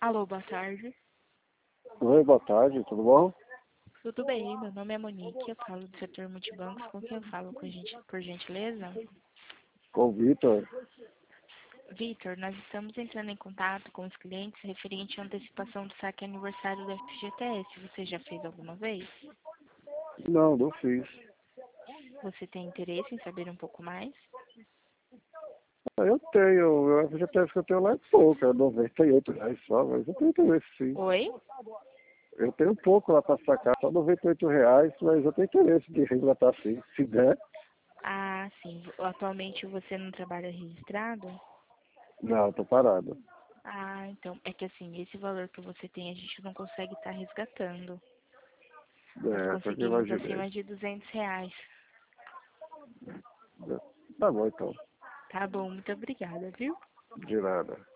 Alô, boa tarde. Oi, boa tarde, tudo bom? Tudo bem, meu nome é Monique, eu falo do setor multibancos. Com quem eu falo, por gentileza? Com o Vitor. Vitor, nós estamos entrando em contato com os clientes referente à antecipação do saque aniversário da FGTS. Você já fez alguma vez? Não fiz. Você tem interesse em saber um pouco mais? Eu tenho, eu FGTS que eu tenho lá é pouco, é R$ 98 só, mas eu tenho interesse sim. Oi? Eu tenho pouco lá para sacar, só R$ 98, mas eu tenho interesse de resgatar sim, se der. Ah, sim. Atualmente você não trabalha registrado? Não, tô parado. Ah, então, é que assim, esse valor que você tem a gente não consegue estar resgatando. Nós É, foi o que eu conseguimos imaginei. acima de R$ 200. Tá bom então, Tá bom, muito obrigada, viu? de nada.